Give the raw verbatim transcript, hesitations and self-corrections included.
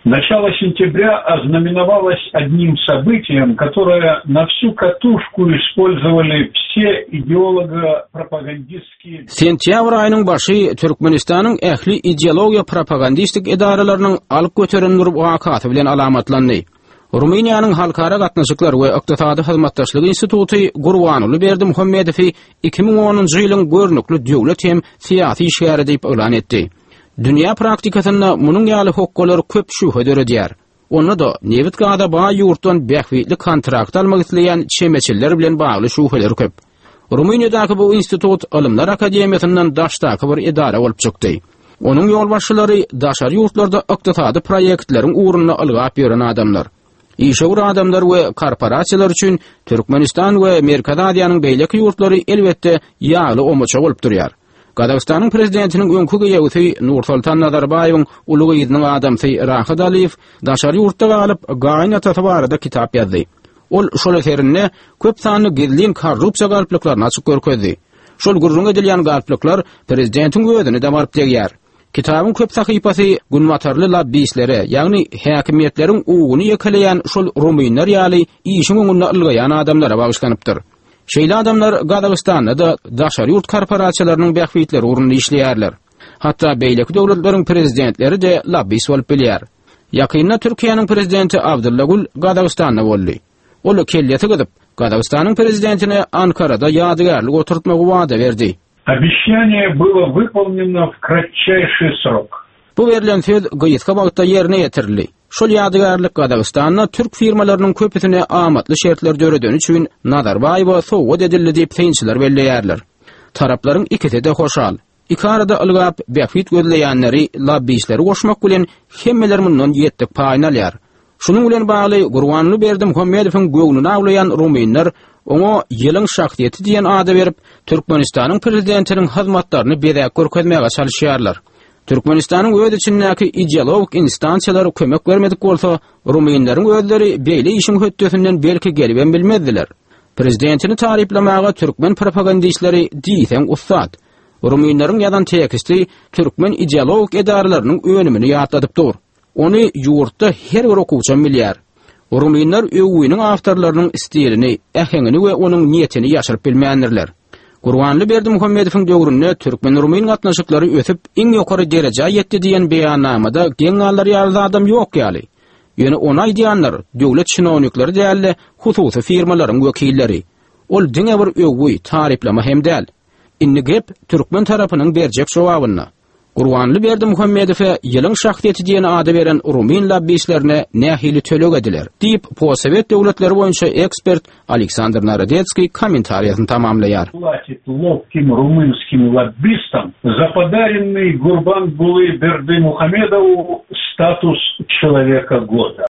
Начало сентября ознаменовалось одним событием, которое на всю катушку использовали все идеолого-пропагандистские... Sentyabr ayının başı Türkmenistan'ın ähli ideologiya propagandistik idaralarının alıp götürenler vakatı bilen alamatlandy. Ruminiýanyň halkara gatnaşyklar we ykdysady hyzmatdaşlyk instituty Gurbanuly Berdimuhammedowy iki ming onunjy ýylyň görnükli döwlet hem syýasy şäher diýip elan etdi. Dünya praktikasynda munyň ýaly hokkolary köp şüphe döredýär. Onda da Nevit gada ba ýurtdan bähwitli kontrakt almak isleýän çemeçiller bilen bagly şüpheler köp. Ruminiýadaky bu institut Ilmler Akademiýasyndan daşdaky bir idara bolup çykdy. Onuň ýolbaşçylary daşary ýurtlarda ykdysady proýektleriň uğruna algap beren adamlar. İşe adamlar we korporasiýalar üçin Türkmenistan we Merkez Aziýanyň beýleki ýurtlary elbetde ýaly omoça bolup durýar. Gazagystanyň prezidentiniň öňkü geýegi Nursultan Nazarbaýewiň uly gyzynyň adamsy Rahid Aliýew daşary ýurtda galyp gaýna tasabarda kitap ýazdy. Ol şol eserinde köp sanly gizlin korrupsiýa galplyklaryny açyk görkezdi. Şol gurrun edilýän galplyklar prezidentiň özüni de barp degýär. Kitabyň köp sahypasy günwatarly lobbistlere, ýagny häkimiýetleriň ugyny ýekeleýän şol ruminler ýaly işiň öňünde ylgaýan adamlara bagyşlanypdyr. Şeýle adamlar Gazagystanda da daşary ýurt korporasiýalarynyň bähwitleri uruny işleýärler. Hatda beýleki döwletleriň prezidentleri de lobbist bolup bilýär. Ýakynda Türkiýanyň prezidenti Abdulla Gül Gazagystanda boldy. Ol kelýeti gydyp Gazagystanyň prezidentine Ankarada ýadygarlyk oturtmagy wada berdi. Обещание было выполнено в кратчайший срок. Bu verilen söz gyýyska bagtda ýerine ýetirildi. Şol ýadygarlyk Gazagystanyň türk firmalarynyň köpüsine amatly şertler döredeni üçin Nazarbaýewa sowgat edildi diýip synçylar belleýärler. Taraplaryň ikisi de hoşal. İki arada ylgap bähwit gözleýänleri, lobbistleri goşmak bilen hemmeler mundan ýetdik paýny alýar. Şunuň bilen bagly Gurbanuly Berdimuhammedowyň göwnüni aglaýan ruminler oňa ýylyň şahsiýeti diýen ada berip Türkmenistanyň prezidentiniň hyzmatlaryny bezäk görkezmäge çalışýarlar. Türkmenistanyň öz içindäki ideologik instansiýalary kömek bermedik bolsa, ruminleriň özleri beýle işiň hötdesinden belki gelip bilmezdiler. Prezidentini taryplamaga türkmen propagandistleri diýsen ussat. Ruminleriň ýazan teksti türkmen ideologik edaralarynyň önümini ýatladypdyr. Onu ýurtda her bir okuwçy bilýär. Ruminler öwüniň awtorlarynyň istilini, äheňini we onuň niýetini ýaşyryp bilmeýändirler. Gurbanuly Berdimuhammedowyň döwründe türkmen rumin gatnaşyklary ösüp iň ýokary derejä ýetdi diýen beýannamada geňalary ýaly adam ýok ýaly. Ýöne ona aýdýanlar döwlet şinowniklary däli hususy firmalaryň wekilleri. Ol diňe bir öwüi taryplama hem däl. Inni gep türkmen tarapynyň berjek jogabyna. Gurbanuly Berdimuhammedowy ýylyň şahsiýeti diýen ada beren rumin lobbistlerine nähili tölek ediler diýip Posowet döwletleri boýunça ekspert Aleksandr Narodetskiy kommentariýasyny tamamlaýar. Платит ловким румынским лоббистам за подаренный Гурбангулы Бердимухамедову статус человека года.